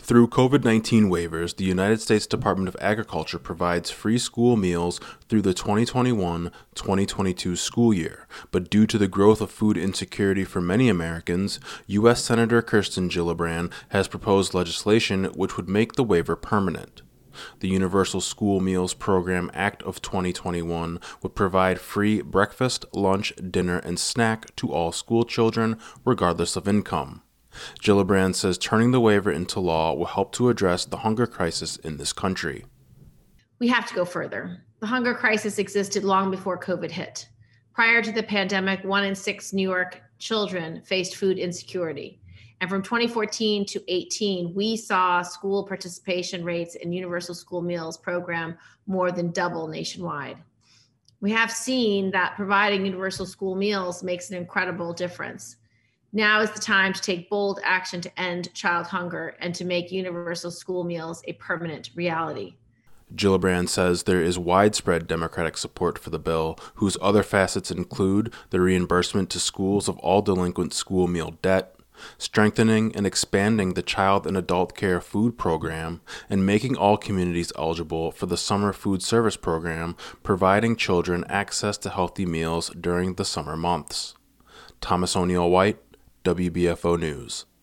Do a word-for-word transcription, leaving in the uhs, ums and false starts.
Through COVID nineteen waivers, the United States Department of Agriculture provides free school meals through the twenty twenty-one twenty twenty-two school year. But due to the growth of food insecurity for many Americans, U S Senator Kirsten Gillibrand has proposed legislation which would make the waiver permanent. The Universal School Meals Program Act of twenty twenty-one would provide free breakfast, lunch, dinner, and snack to all school children, regardless of income. Gillibrand says turning the waiver into law will help to address the hunger crisis in this country. We have to go further. The hunger crisis existed long before COVID hit. Prior to the pandemic, one in six New York children faced food insecurity. And from twenty fourteen to eighteen, we saw school participation rates in Universal School Meals program more than double nationwide. We have seen that providing universal school meals makes an incredible difference. Now is the time to take bold action to end child hunger and to make universal school meals a permanent reality. Gillibrand says there is widespread Democratic support for the bill, whose other facets include the reimbursement to schools of all delinquent school meal debt, strengthening and expanding the Child and Adult Care Food Program, and making all communities eligible for the Summer Food Service Program, providing children access to healthy meals during the summer months. Thomas O'Neill White, W B F O News.